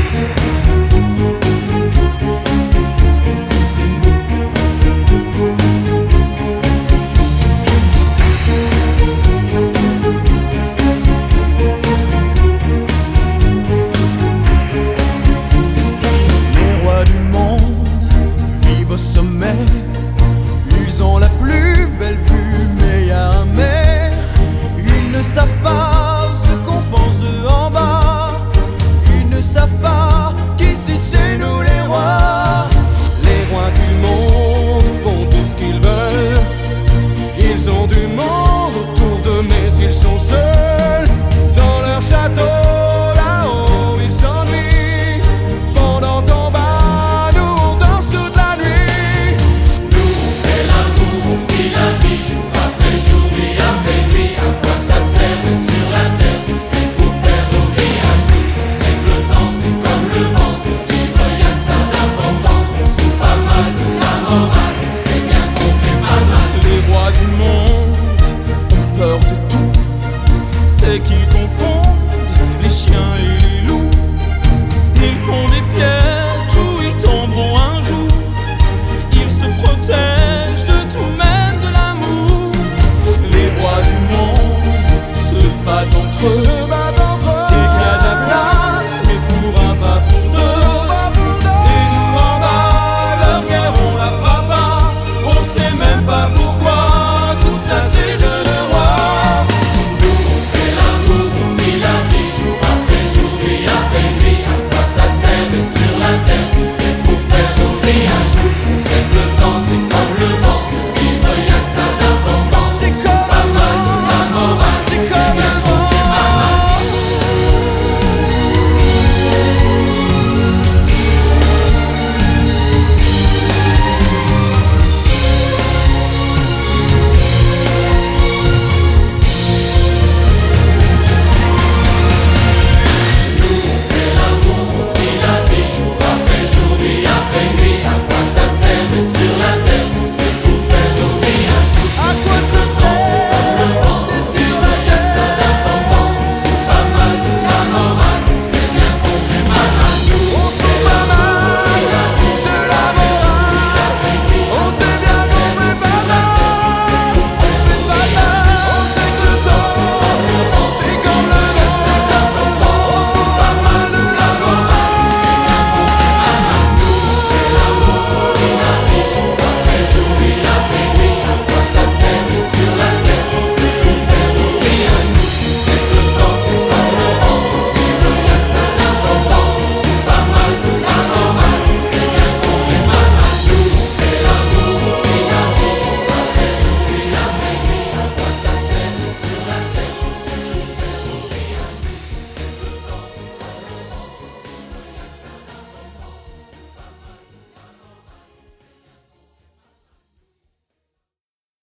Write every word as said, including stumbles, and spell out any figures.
Ils ont la plus belle vue, mais y a un mais. Ils ne savent pas ce qu'on pense de en bas. Ils ne savent pas qu'ici c'est nous les rois. Les rois du monde font tout ce qu'ils veulent. Ils ont du monde autour d'eux, mais ils sont seuls dans leur château. C'est qu'ils confondent les chiens et